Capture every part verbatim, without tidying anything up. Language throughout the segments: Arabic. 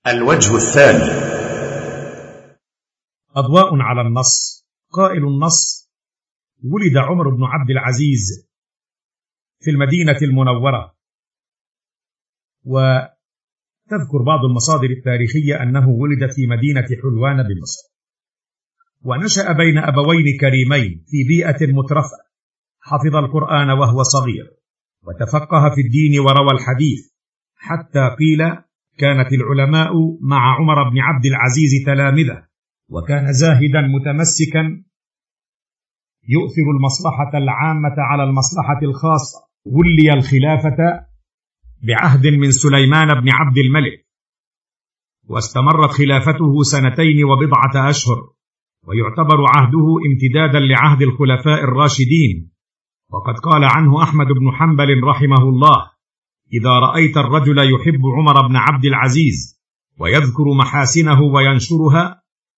الوجه الثاني. أضواء على النص. قائل النص: ولد عمر بن عبد العزيز في المدينة المنورة، وتذكر بعض المصادر التاريخية أنه ولد في مدينة حلوان بمصر، ونشأ بين أبوين كريمين في بيئة مترفة، حفظ القرآن وهو صغير، وتفقه في الدين وروى الحديث، حتى قيل كانت العلماء مع عمر بن عبد العزيز تلامذة، وكان زاهدا متمسكا يؤثر المصلحة العامة على المصلحة الخاصة. ولي الخلافة بعهد من سليمان بن عبد الملك، واستمرت خلافته سنتين وبضعة أشهر، ويعتبر عهده امتدادا لعهد الخلفاء الراشدين. وقد قال عنه أحمد بن حنبل رحمه الله: إذا رأيت الرجل يحب عمر بن عبد العزيز ويذكر محاسنه وينشرها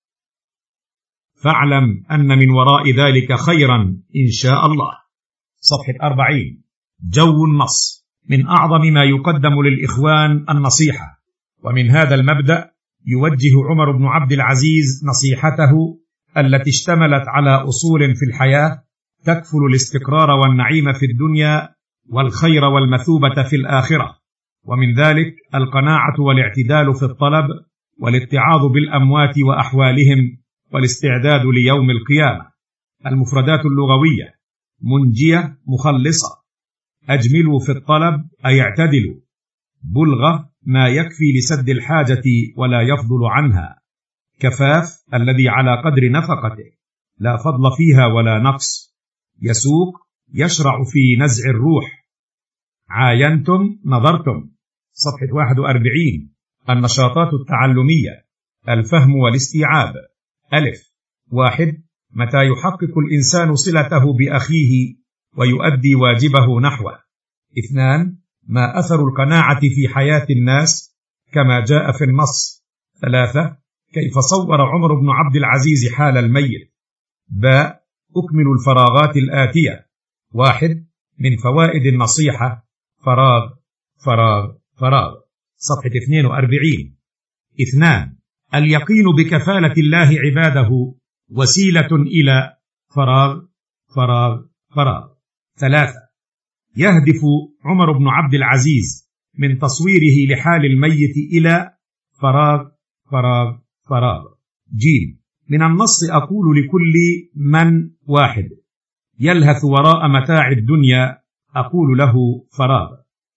فاعلم أن من وراء ذلك خيرا إن شاء الله. صفحة أربعين. جو النص. من أعظم ما يقدم للإخوان النصيحة، ومن هذا المبدأ يوجه عمر بن عبد العزيز نصيحته التي اشتملت على أصول في الحياة تكفل الاستقرار والنعيم في الدنيا والخير والمثوبة في الآخرة، ومن ذلك القناعة والاعتدال في الطلب، والاتعاظ بالأموات وأحوالهم، والاستعداد ليوم القيامة. المفردات اللغوية: منجية مخلصة، أجملوا في الطلب أي اعتدلوا، بلغة ما يكفي لسد الحاجة ولا يفضل عنها، كفاف الذي على قدر نفقته لا فضل فيها ولا نقص، يسوق يشرع في نزع الروح، عاينتم نظرتم. صفحة واحد وأربعين. النشاطات التعلمية: الفهم والاستيعاب. ألف. واحد. متى يحقق الإنسان صلته بأخيه ويؤدي واجبه نحوه. اثنان. ما أثر القناعة في حياة الناس كما جاء في النص. ثلاثة. كيف صور عمر بن عبد العزيز حال الميت. باء. أكمل الفراغات الآتية. واحد. من فوائد النصيحة: فراغ فراغ فراغ. صفحة اثنين وأربعين. اثنان. اليقين بكفالة الله عباده وسيلة إلى فراغ فراغ فراغ. ثلاثة. يهدف عمر بن عبد العزيز من تصويره لحال الميت إلى فراغ فراغ فراغ. جيم. من النص أقول لكل من واحد يلهث وراء متاع الدنيا أقول له فراغ.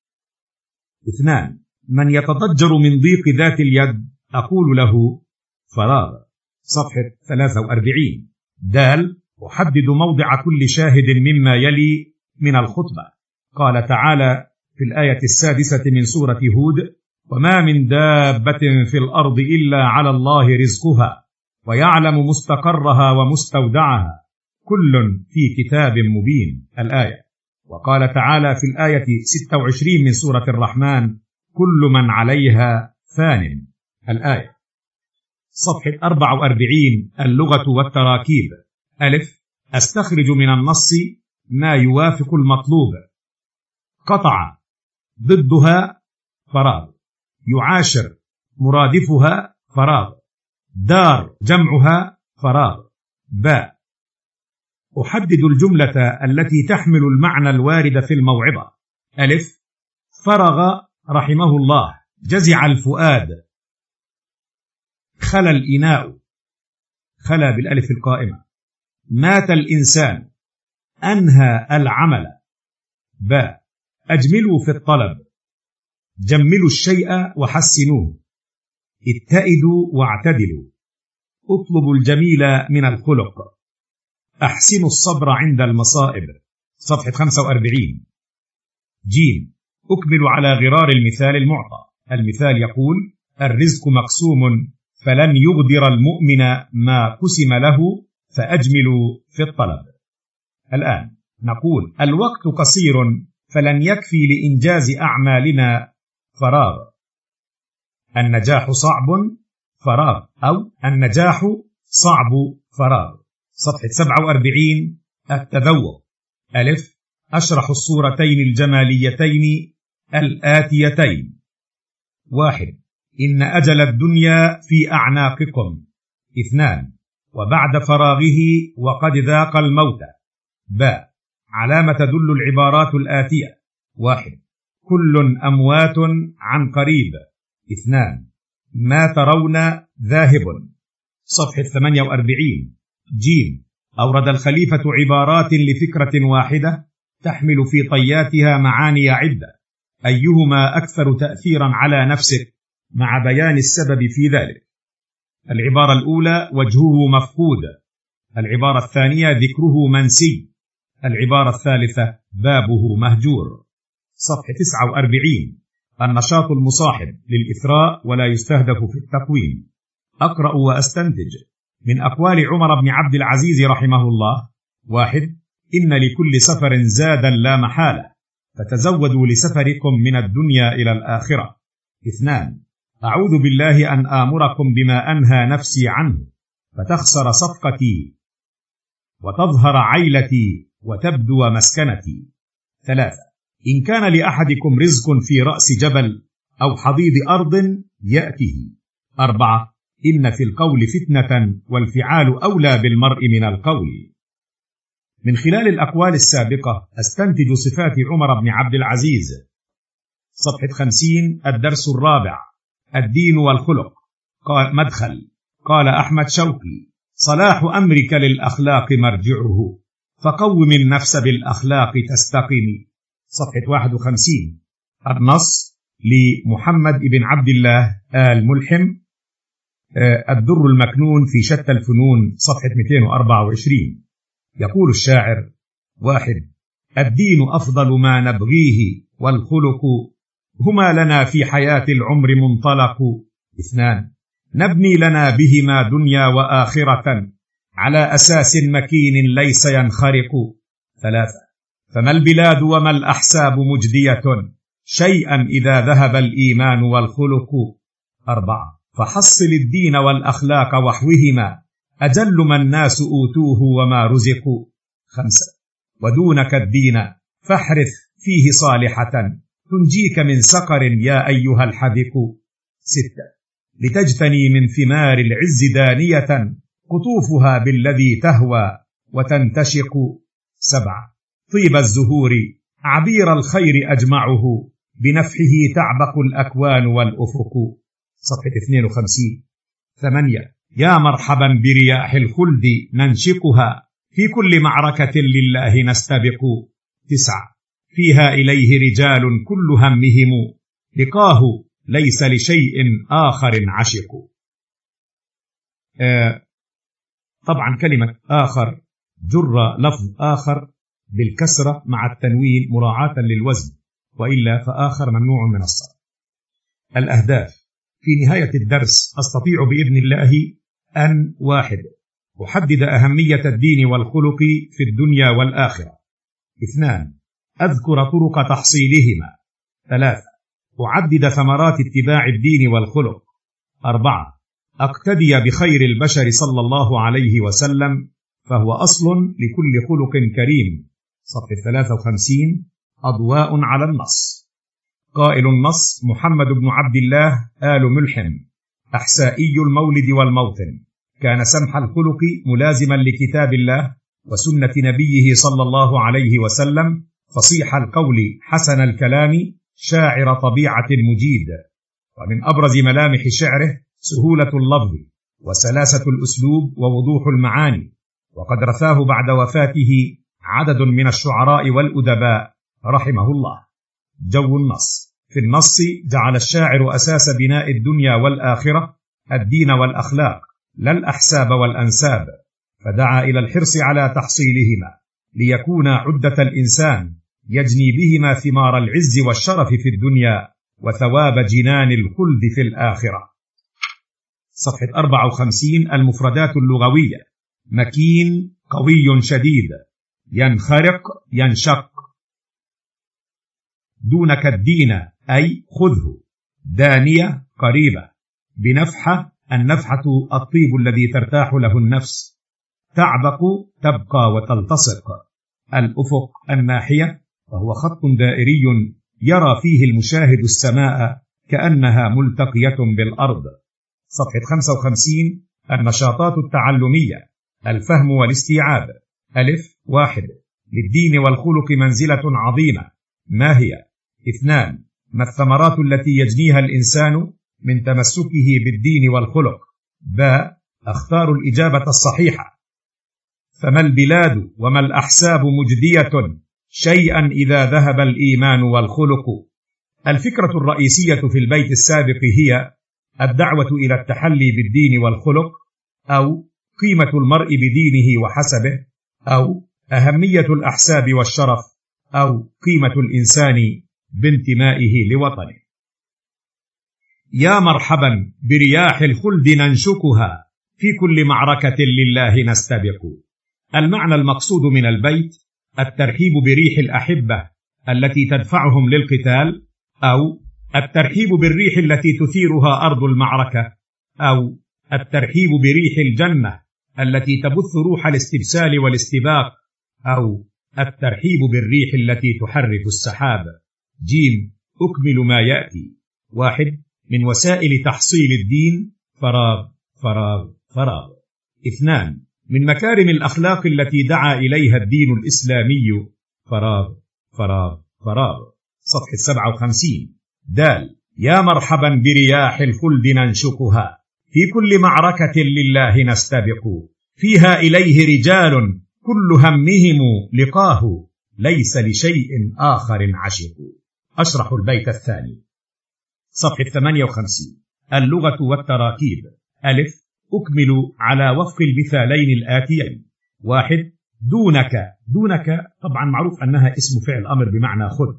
اثنان. من يتضجر من ضيق ذات اليد أقول له فراغ. صفحة ثلاثة وأربعين. دال. أحدد موضع كل شاهد مما يلي من الخطبة. قال تعالى في الآية السادسة من سورة هود: وما من دابة في الأرض إلا على الله رزقها ويعلم مستقرها ومستودعها كل في كتاب مبين. الآية. وقال تعالى في الآية ستة وعشرين من سورة الرحمن: كل من عليها فان. الآية. صفحة أربعة وأربعين. اللغة والتراكيب. ألف. أستخرج من النص ما يوافق المطلوب. قطع ضدها فراغ، يعاشر مرادفها فراغ، دار جمعها فراغ. باء. أحدد الجملة التي تحمل المعنى الوارد في الموعظة. ألف. فرغ رحمه الله، جزع الفؤاد، خلى الإناء، خلى بالألف القائمة. مات الإنسان، أنهى العمل. باء. أجملوا في الطلب، جملوا الشيء وحسنوه، اتئدوا واعتدلوا، اطلبوا الجميل من الخلق، أحسنوا الصبر عند المصائب. صفحة خمسة وأربعين. جيم. أكمل على غرار المثال المعطى. المثال يقول: الرزق مقسوم فلن يغدر المؤمن ما قسم له فأجملوا في الطلب. الآن نقول: الوقت قصير فلن يكفي لإنجاز أعمالنا فراغ. النجاح صعب فراغ، أو النجاح صعب فراغ. صفحة سبعة وأربعين. التذوق. ألف. أشرح الصورتين الجماليتين الآتيتين. واحد. إن أجل الدنيا في أعناقكم. اثنان وبعد فراغه وقد ذاق الموت. باء علامة تدل العبارات الآتية: واحد كل أموات عن قريب. اثنان ما ترون ذاهب. صفحة ثمانية وأربعين. جيم أورد الخليفة عبارات لفكرة واحدة تحمل في طياتها معاني عدة، أيهما أكثر تأثيرا على نفسك مع بيان السبب في ذلك؟ العبارة الأولى وجهه مفقود، العبارة الثانية ذكره منسي، العبارة الثالثة بابه مهجور. صفحة تسعة وأربعين. النشاط المصاحب للإثراء ولا يستهدف في التقويم. أقرأ وأستنتج من أقوال عمر بن عبد العزيز رحمه الله: واحد إن لكل سفر زادا لا محالة، فتزودوا لسفركم من الدنيا إلى الآخرة. اثنان أعوذ بالله أن آمركم بما أنهى نفسي عنه، فتخسر صفقتي وتظهر عيلتي وتبدو مسكنتي. ثلاثة إن كان لأحدكم رزق في رأس جبل أو حضيض أرض يأته. أربعة إن في القول فتنة والفعال أولى بالمرء من القول. من خلال الأقوال السابقة أستنتج صفات عمر بن عبد العزيز. صفحة خمسين. الدرس الرابع: الدين والخلق. قال مدخل. قال أحمد شوقي: صلاح أمرك للأخلاق مرجعه، فقوم النفس بالأخلاق تستقيم. صفحة واحد وخمسين. النص لمحمد بن عبد الله آل ملحم، الدر المكنون في شتى الفنون، صفحة مئتين وأربعة وعشرين. يقول الشاعر: واحد الدين أفضل ما نبغيه، والخلق هما لنا في حياة العمر منطلق. اثنان نبني لنا بهما دنيا وآخرة، على أساس مكين ليس ينخرق. ثلاثة فما البلاد وما الأحساب مجدية، شيئا إذا ذهب الإيمان والخلق. أربعة فحصل الدين والأخلاق وحوهما، أجل ما الناس أوتوه وما رزقوا. خمسة ودونك الدين فاحرث فيه صالحة، تنجيك من سقر يا أيها الحذق. ستة لتجتني من ثمار العز دانية، قطوفها بالذي تهوى وتنتشق. سبعة طيب الزهور عبير الخير أجمعه، بنفحه تعبق الأكوان والأفق. صفحة اثنين وخمسين. ثمانية يا مرحبا برياح الخلد ننشقها، في كل معركة لله نستبق. تسعة فيها إليه رجال كل همهم، لقاه ليس لشيء آخر عشق. آه طبعا كلمة آخر جر لفظ آخر بالكسرة مع التنوين مراعاة للوزن، وإلا فآخر ممنوع من الصرف. الأهداف في نهاية الدرس أستطيع بإذن الله أن: واحد أحدد أهمية الدين والخلق في الدنيا والآخرة. اثنان أذكر طرق تحصيلهما. ثلاثة أعدد ثمرات اتباع الدين والخلق. أربعة أقتدي بخير البشر صلى الله عليه وسلم، فهو أصل لكل خلق كريم. صفحة ثلاثة وخمسين. أضواء على النص. قائل النص محمد بن عبد الله آل ملحم، أحسائي المولد والموطن، كان سمح الخلق ملازما لكتاب الله وسنة نبيه صلى الله عليه وسلم، فصيح القول حسن الكلام، شاعر طبيعة مجيد. ومن أبرز ملامح شعره سهولة اللفظ وسلاسة الأسلوب ووضوح المعاني، وقد رثاه بعد وفاته عدد من الشعراء والأدباء رحمه الله. جو النص. في النص جعل الشاعر أساس بناء الدنيا والآخرة الدين والأخلاق، لا الأحساب والأنساب، فدعا إلى الحرص على تحصيلهما ليكون عدة الإنسان يجني بهما ثمار العز والشرف في الدنيا وثواب جنان الخلد في الآخرة. صفحة أربعة وخمسين. المفردات اللغوية: مكين قوي شديد، ينخرق ينشق. دونك الدين أي خذه. دانية قريبة. بنفحة النفحة الطيب الذي ترتاح له النفس. تعبق تبقى وتلتصق. الأفق الناحية، وهو خط دائري يرى فيه المشاهد السماء كأنها ملتقية بالأرض. صفحة خمسة وخمسين. النشاطات التعلمية: الفهم والاستيعاب. ألف. واحد. للدين والخلق منزلة عظيمة. ما هي؟ اثنان. ما الثمرات التي يجنيها الإنسان من تمسكه بالدين والخلق؟ باء. أختار الإجابة الصحيحة. فما البلاد وما الأحساب مجدية شيئا إذا ذهب الإيمان والخلق؟ الفكرة الرئيسية في البيت السابق هي الدعوة إلى التحلي بالدين والخلق، أو قيمة المرء بدينه وحسبه، أو أهمية الأحساب والشرف، أو قيمة الإنسان بانتمائه لوطنه. يا مرحبا برياح الخلد ننشكها، في كل معركة لله نستبق. المعنى المقصود من البيت الترحيب بريح الأحبة التي تدفعهم للقتال، أو الترحيب بالريح التي تثيرها أرض المعركة، أو الترحيب بريح الجنة التي تبث روح الاستبسال والاستباق، أو الترحيب بالريح التي تحرك السحاب. جيم. أكمل ما يأتي. واحد. من وسائل تحصيل الدين فراغ فراغ فراغ. اثنان. من مكارم الأخلاق التي دعا إليها الدين الإسلامي فراغ فراغ فراغ. صفحة سبعة وخمسين. دال. يا مرحبا برياح الخلد ننشكها، في كل معركة لله نستبق، فيها إليه رجال كل همهم لقاه، ليس لشيء آخر عشق. أشرح البيت الثاني. صفحة ثمانية وخمسين. اللغة والتراكيب. ألف. أكمل على وفق المثالين الآتيين. واحد. دونك. دونك طبعا معروف أنها اسم فعل أمر بمعنى خذ.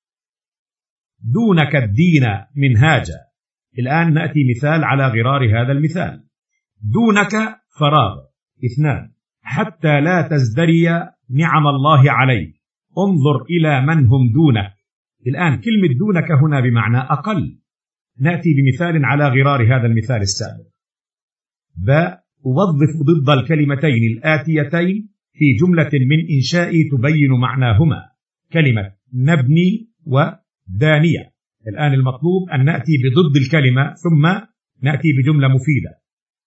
دونك الدين منهاجا. الآن نأتي مثال على غرار هذا المثال. دونك فراغ. اثنان. حتى لا تزدري نعم الله عليك، انظر إلى من هم دونك. الآن كلمة دونك هنا بمعنى أقل. نأتي بمثال على غرار هذا المثال السابق. باء. أوظف ضد الكلمتين الآتيتين في جملة من إنشائي تبين معناهما، كلمة نبني ودانية. الآن المطلوب أن نأتي بضد الكلمة ثم نأتي بجملة مفيدة.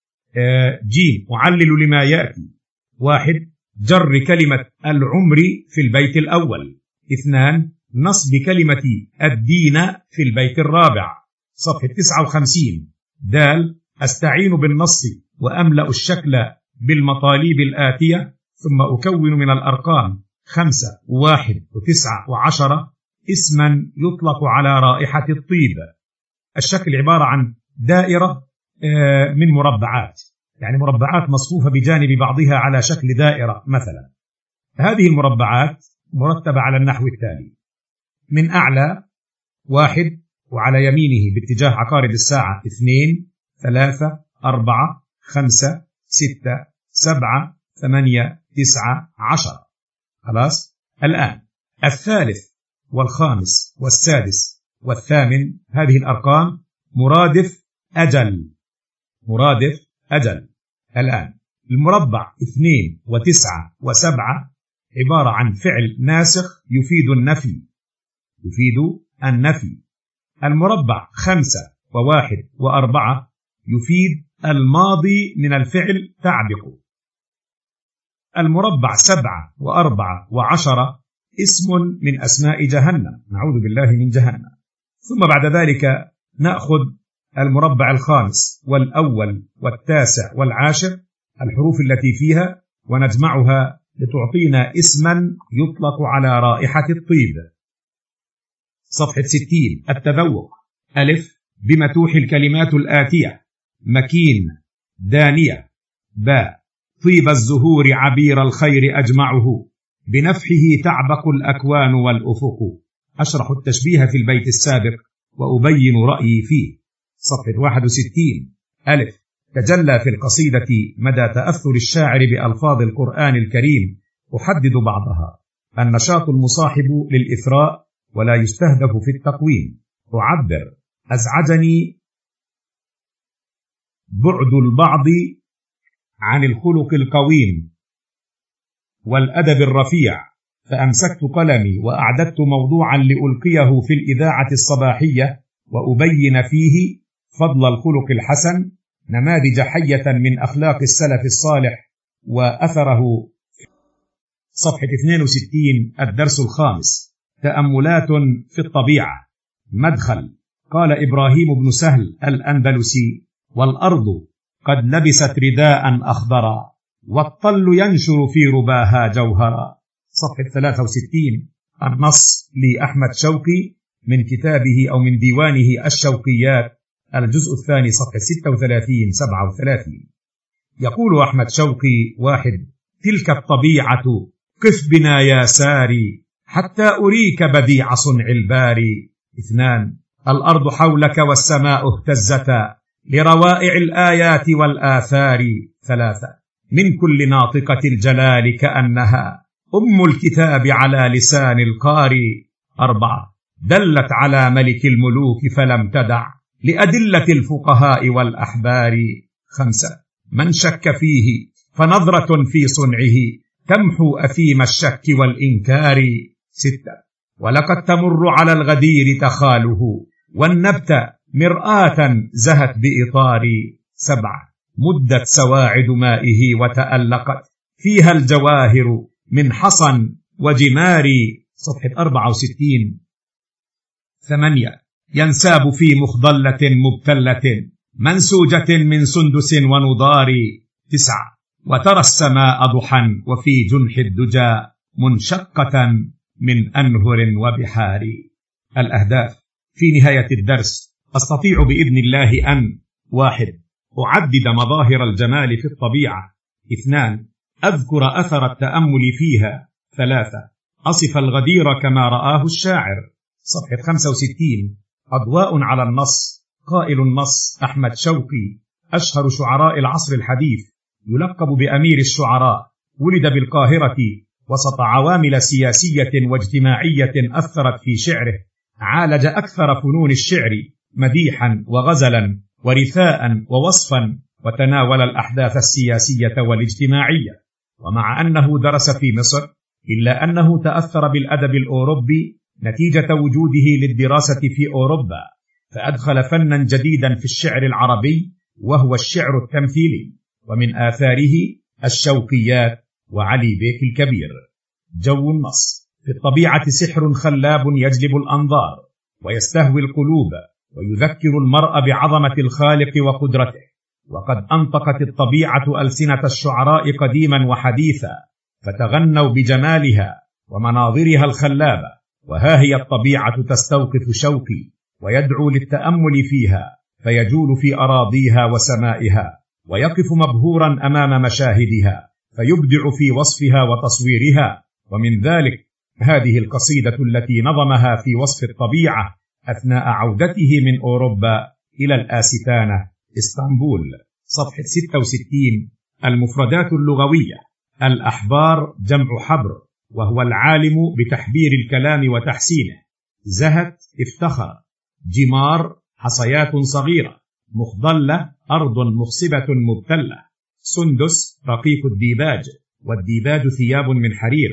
جيم. أعلل لما يأتي. واحد. جر كلمة العمر في البيت الأول. اثنان. نصب كلمة الدين في البيت الرابع. صفحة تسعة وخمسين. دال. أستعين بالنص وأملأ الشكل بالمطالب الآتية، ثم أكون من الأرقام خمسة وواحد وتسعة وعشرة اسما يطلق على رائحة الطيب. الشكل عبارة عن دائرة من مربعات، يعني مربعات مصفوفة بجانب بعضها على شكل دائرة مثلا. هذه المربعات مرتبة على النحو التالي: من أعلى واحد، وعلى يمينه باتجاه عقارب الساعة اثنين، ثلاثة، أربعة، خمسة، ستة، سبعة، ثمانية، تسعة، عشرة. خلاص. الآن الثالث والخامس والسادس والثامن، هذه الأرقام مرادف أجل. مرادف أجل. الآن المربع اثنين وتسعة وسبعة عبارة عن فعل ناسخ يفيد النفي. يفيد النفي. المربع خمسة وواحد وأربعة يفيد الماضي من الفعل تعبق. المربع سبعة وأربعة وعشرة اسم من أسماء جهنم، نعوذ بالله من جهنم. ثم بعد ذلك نأخذ المربع الخامس والأول والتاسع والعاشر، الحروف التي فيها، ونجمعها لتعطينا اسما يطلق على رائحة الطيب. صفحة ستين. التذوق. ألف. بما توحي الكلمات الآتية: مكين، دانية. باء. طيب الزهور عبير الخير أجمعه، بنفحه تعبق الأكوان والأفق. أشرح التشبيه في البيت السابق وأبين رأيي فيه. صفحة واحد وستين. ألف. تجلى في القصيدة مدى تأثر الشاعر بألفاظ القرآن الكريم، أحدد بعضها: النشاط المصاحب للإثراء ولا يستهدف في التقويم. أعبر: أزعجني بعد البعض عن الخلق القويم والأدب الرفيع، فأمسكت قلمي وأعددت موضوعا لألقيه في الإذاعة الصباحية وأبين فيه فضل الخلق الحسن، نماذج حية من أخلاق السلف الصالح وأثره. صفحة اثنين وستين، الدرس الخامس، تأملات في الطبيعة. مدخل. قال إبراهيم بن سهل الأندلسي: والأرض قد لبست رداء أخضرا، والطل ينشر في رباها جوهرا. صفحة ثلاثة وستين، النص لأحمد شوقي من كتابه أو من ديوانه الشوقيات، الجزء الثاني، صفحة ستة وثلاثين سبعة وثلاثين. يقول أحمد شوقي: واحد، تلك الطبيعة قف بنا يا ساري حتى أريك بديع صنع الباري. اثنان، الأرض حولك والسماء اهتزتا لروائع الآيات والآثار. ثلاثة، من كل ناطقة الجلال كأنها أم الكتاب على لسان القاري. أربعة، دلت على ملك الملوك فلم تدع لأدلة الفقهاء والأحبار. خمسة، من شك فيه فنظرة في صنعه تمحو أثيم الشك والإنكار. ستة، ولقد تمر على الغدير تخاله والنبت مرآة زهت بإطار. سبعة، مدت سواعد مائه وتألقت فيها الجواهر من حصن وجمار. صفحة أربعة وستين. ثمانية، ينساب في مخضلة مبتلة منسوجة من سندس ونضار. تسعة، وترى السماء ضحى وفي جنح الدجى منشقة من أنهر وبحار. الأهداف. في نهاية الدرس أستطيع بإذن الله أن: واحد، أعدد مظاهر الجمال في الطبيعة. اثنان، أذكر أثر التأمل فيها. ثلاثة، أصف الغدير كما رآه الشاعر. صفحة خمسة وستين، أضواء على النص. قائل النص أحمد شوقي، أشهر شعراء العصر الحديث، يلقب بأمير الشعراء، ولد بالقاهرة وسط عوامل سياسية واجتماعية أثرت في شعره. عالج أكثر فنون الشعر مديحا وغزلا ورثاء ووصفا، وتناول الأحداث السياسية والاجتماعية. ومع أنه درس في مصر، إلا أنه تأثر بالأدب الأوروبي نتيجة وجوده للدراسة في أوروبا، فأدخل فنا جديدا في الشعر العربي وهو الشعر التمثيلي، ومن آثاره الشوقيات وعلي بيك الكبير. جو النص. في الطبيعة سحر خلاب يجلب الأنظار ويستهوي القلوب ويذكر المرء بعظمة الخالق وقدرته. وقد أنطقت الطبيعة ألسنة الشعراء قديما وحديثا، فتغنوا بجمالها ومناظرها الخلابة، وها هي الطبيعة تستوقف شوقي ويدعو للتأمل فيها، فيجول في أراضيها وسمائها ويقف مبهورا أمام مشاهدها، فيبدع في وصفها وتصويرها. ومن ذلك هذه القصيدة التي نظمها في وصف الطبيعة أثناء عودته من أوروبا إلى الآستانة اسطنبول. صفحة ستة وستين، المفردات اللغوية. الأحبار جمع حبر، وهو العالم بتحبير الكلام وتحسينه. زهت افتخر. جمار حصيات صغيرة. مخضلة أرض مخصبة مبتلة. سندس رقيق الديباج، والديباج ثياب من حرير.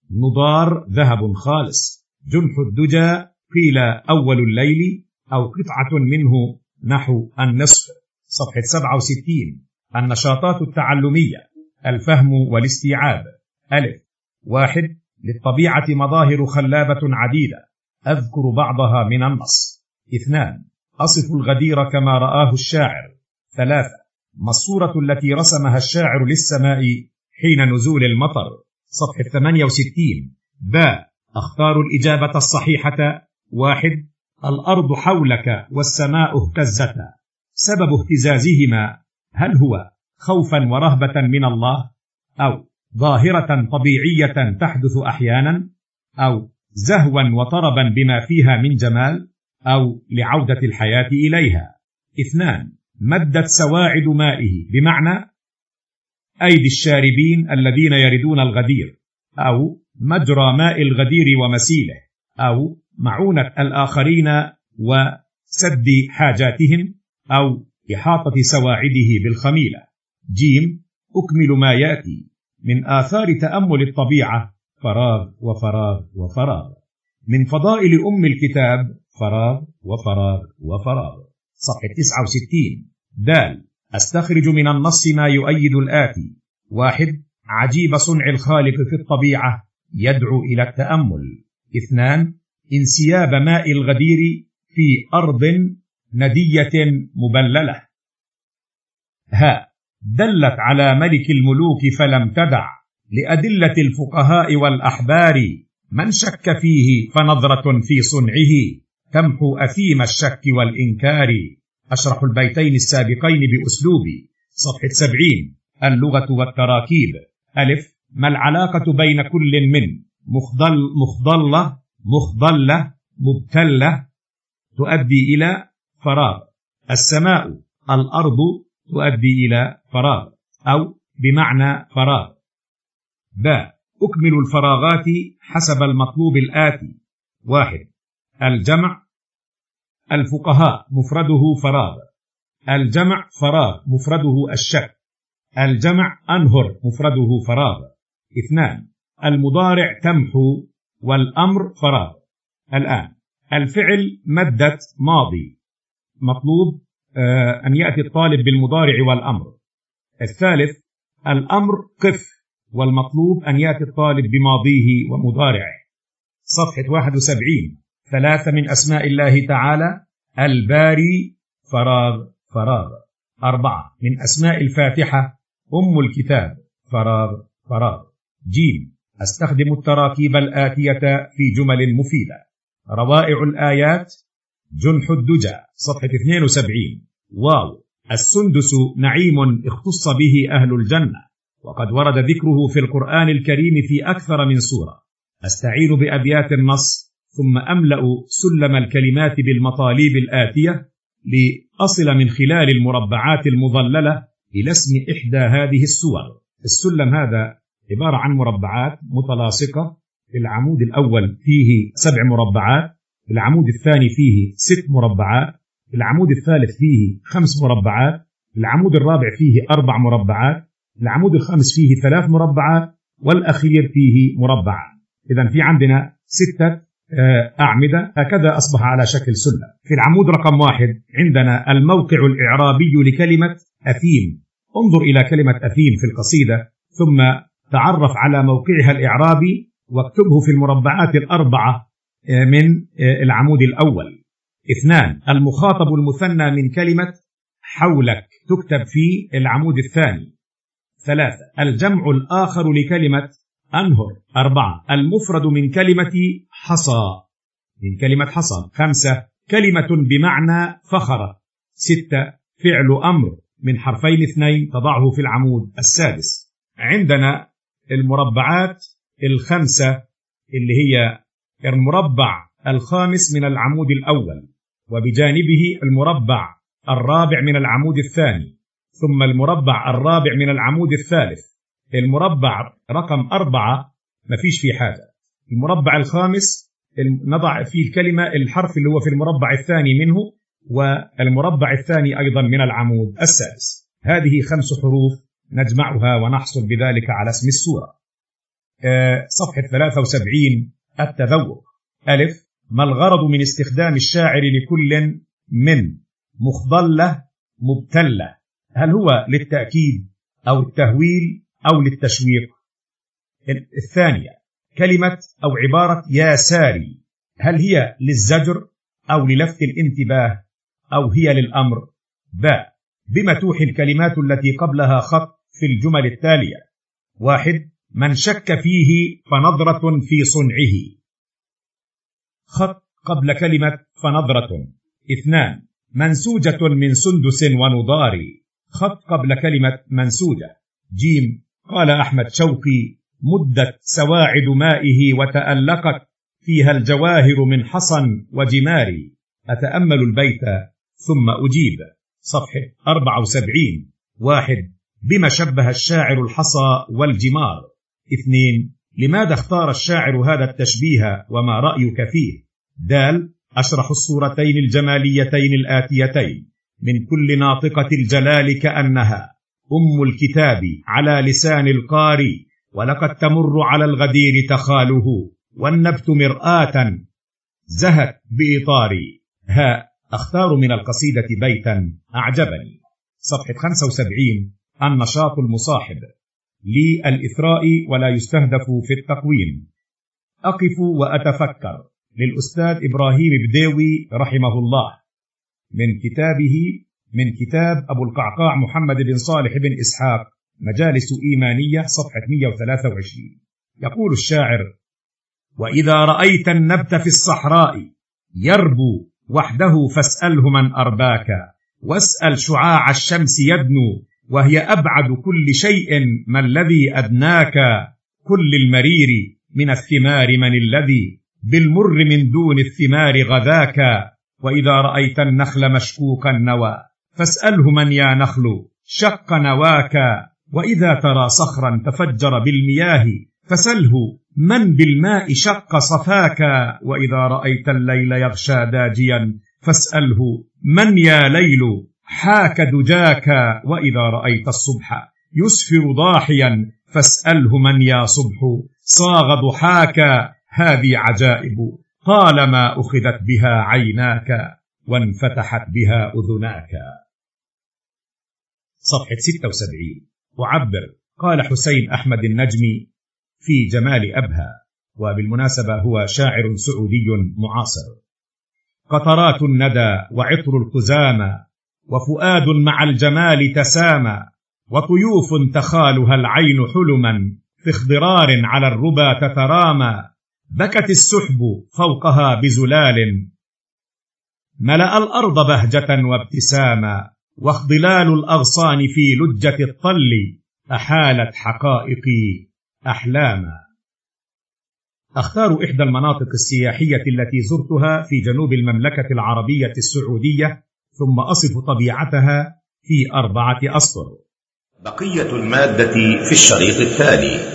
نضار ذهب خالص. جنح الدجى قيل أول الليل أو قطعة منه نحو النصف. صفحة سبعة وستين، النشاطات التعلمية. الفهم والاستيعاب. ألف، واحد، للطبيعة مظاهر خلابة عديدة، أذكر بعضها من النص. اثنان، أصف الغدير كما رآه الشاعر. ثلاثة، ما الصورة التي رسمها الشاعر للسماء حين نزول المطر. صفحة ثمانية وستين. باء، أختار الإجابة الصحيحة. واحد، الأرض حولك والسماء اهتزتا. سبب اهتزازهما هل هو خوفا ورهبة من الله، أو ظاهرة طبيعية تحدث أحيانا، أو زهوا وطربا بما فيها من جمال، أو لعودة الحياة إليها. اثنان، مدت سواعد مائه، بمعنى أيدي الشاربين الذين يردون الغدير، أو مجرى ماء الغدير ومسيله، أو معونة الآخرين وسد حاجاتهم، أو إحاطة سواعده بالخميلة. جيم، أكمل ما يأتي من آثار تأمل الطبيعة فراغ وفراغ وفراغ. من فضائل أم الكتاب فراغ وفراغ وفراغ. صفحة تسعة وستين. دال. أستخرج من النص ما يؤيد الآتي: واحد. عجيب صنع الخالق في الطبيعة يدعو إلى التأمل. اثنان. انسياب ماء الغدير في أرض ندية مبللة. ها. دلت على ملك الملوك فلم تدع لأدلة الفقهاء والأحبار من شك فيه فنظرة في صنعه تمحو أثيم الشك والإنكار. أشرح البيتين السابقين بأسلوبي. صفحة سبعين. اللغة والتراكيب. ألف. ما العلاقة بين كل من مخضل مخضلة مخضلة مبتلة تؤدي إلى فراغ. السماء الأرض تؤدي إلى فراغ أو بمعنى فراغ. ب. أكمل الفراغات حسب المطلوب الآتي: واحد. الجمع. الفقهاء مفرده فراغ. الجمع فراغ مفرده الشك. الجمع أنهر مفرده فراغ. اثنان. المضارع تمحو والأمر فراغ. الآن الفعل مدة ماضي مطلوب آه أن يأتي الطالب بالمضارع والأمر. الثالث. الأمر قف والمطلوب أن يأتي الطالب بماضيه ومضارعه. صفحة واحد وسبعين. ثلاثة من أسماء الله تعالى: الباري فراغ فراغ. أربعة من أسماء الفاتحة: أم الكتاب فراغ فراغ. جيم. أستخدم التراكيب الآتية في جمل مفيدة: روائع الآيات جنح الدجى. صفحة اثنين وسبعين. واو. السندس نعيم اختص به أهل الجنة، وقد ورد ذكره في القرآن الكريم في أكثر من سورة. أستعين بأبيات النص ثم أملأ سلم الكلمات بالمطالب الآتية لأصل من خلال المربعات المظللة إلى اسم إحدى هذه السور. السلم هذا عبارة عن مربعات متلاصقة. العمود الأول فيه سبع مربعات، العمود الثاني فيه ست مربعات، العمود الثالث فيه خمس مربعات، العمود الرابع فيه أربع مربعات، العمود الخامس فيه ثلاث مربعات، والأخير فيه مربع. إذن في عندنا ستة أعمدة، هكذا أصبح على شكل سلم. في العمود رقم واحد عندنا الموقع الإعرابي لكلمة أثيم. انظر إلى كلمة أثيم في القصيدة ثم تعرف على موقعها الإعرابي واكتبه في المربعات الأربعة من العمود الأول. اثنان. المخاطب المثنى من كلمة حولك تكتب في العمود الثاني. ثلاثة. الجمع الآخر لكلمة أنهر. أربعة. المفرد من كلمة حصى من كلمة حصى. خمسة. كلمة بمعنى فخرة. ستة. فعل أمر من حرفين اثنين تضعه في العمود السادس. عندنا المربعات الخمسة اللي هي المربع الخامس من العمود الأول، وبجانبه المربع الرابع من العمود الثاني، ثم المربع الرابع من العمود الثالث. المربع رقم أربعة ما فيش فيه حاجة. المربع الخامس نضع فيه الكلمة الحرف اللي هو في المربع الثاني منه، والمربع الثاني أيضا من العمود السادس. هذه خمس حروف نجمعها ونحصل بذلك على اسم السورة. أه صفحة ثلاثة وسبعين. التذوق. ألف. ما الغرض من استخدام الشاعر لكل من مخضلة مبتلة؟ هل هو للتأكيد أو التهويل أو للتشويق؟ الثانية. كلمة أو عبارة يا ساري، هل هي للزجر أو للفت الانتباه أو هي للأمر؟ باء. بما توحي الكلمات التي قبلها خط في الجمل التالية: واحد. من شك فيه فنظرة في صنعه، خط قبل كلمة فنظرة. اثنان. منسوجة من سندس ونضار، خط قبل كلمة منسوجة. جيم. قال أحمد شوقي: مدت سواعد مائه وتألقت فيها الجواهر من حصن وجمار. أتأمل البيت ثم أجيب. صفحة أربعة وسبعين. واحد. بما شبه الشاعر الحصى والجمار. اثنين. لماذا اختار الشاعر هذا التشبيه وما رأيك فيه؟ دال. أشرح الصورتين الجماليتين الآتيتين من كل ناطقة الجلال كأنها أم الكتاب على لسان القاري، ولقد تمر على الغدير تخاله، والنبت مرآة زهت بإطاري. ها أختار من القصيدة بيتا أعجبني. صفحة خمسة وسبعين. النشاط المصاحب للإثراء ولا يستهدف في التقويم. أقف وأتفكر للأستاذ إبراهيم بداوي رحمه الله، من كتابه من كتاب أبو القعقاع محمد بن صالح بن إسحاق مجالس إيمانية، صفحة مئة وثلاثة وعشرين. يقول الشاعر: وإذا رأيت النبت في الصحراء يربو وحده فاسأله من أرباك، واسأل شعاع الشمس يدنو وهي أبعد كل شيء ما الذي أدناك، كل المرير من الثمار من الذي بالمر من دون الثمار غذاك، وإذا رأيت النخل مشكوك النوى فاسأله من يا نخل شق نواك، وإذا ترى صخرا تفجر بالمياه فسله من بالماء شق صفاك، وإذا رأيت الليل يغشى داجيا فاسأله من يا ليل حاك دجاك، وإذا رأيت الصبح يسفر ضاحيا فاسأله من يا صبح صاغ ضحاك، هذه عجائب طالما أخذت بها عيناك وانفتحت بها أذناك. صفحة ستة وسبعين. أعبر. قال حسين أحمد النجمي في جمال أبها، وبالمناسبة هو شاعر سعودي معاصر: قطرات الندى وعطر القزامى وفؤاد مع الجمال تسامى، وطيوف تخالها العين حلما في اخضرار على الربا تترامى، بكت السحب فوقها بزلال ملأ الأرض بهجة وابتساما، واخضلال الأغصان في لجة الطل أحالت حقائقي أحلاما. أختار إحدى المناطق السياحية التي زرتها في جنوب المملكة العربية السعودية، ثم أصف طبيعتها في أربعة أسطر. بقية المادة في الشريط التالي.